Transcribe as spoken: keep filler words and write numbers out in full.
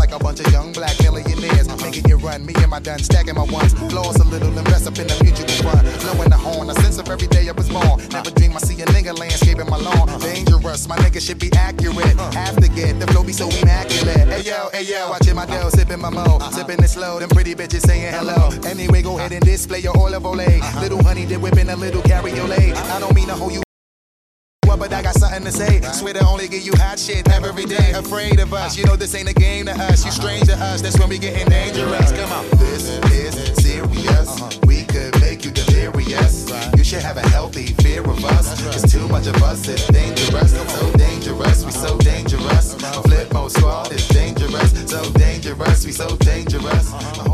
like a bunch of young black millionaires. Making you run, me and my done stacking my ones. Floors a little, invest up in the mutual fund. Blowing the horn, a sense of every day I was born. Never dream I see a nigga landscaping my lawn. Dangerous, my nigga should be accurate. Have to get the flow be so immaculate. Hey yo, hey yo, watching my dough, sipping my mo, sipping it slow. Them pretty bitches saying hello. Anyway, go ahead and display your olive olay. Little honey dip whipping a little cabriolet. I don't mean to hold you up, but I got something to say. Swear to only give you hot shit every day. Afraid of us, you know this ain't a game to us. You strange to us, that's when we getting dangerous. Come on. This is serious. We could make you delirious. You should have a healthy fear of us. Cause too much of us is dangerous. So dangerous, we so dangerous. Flip mode squad is dangerous. So dangerous, we so dangerous.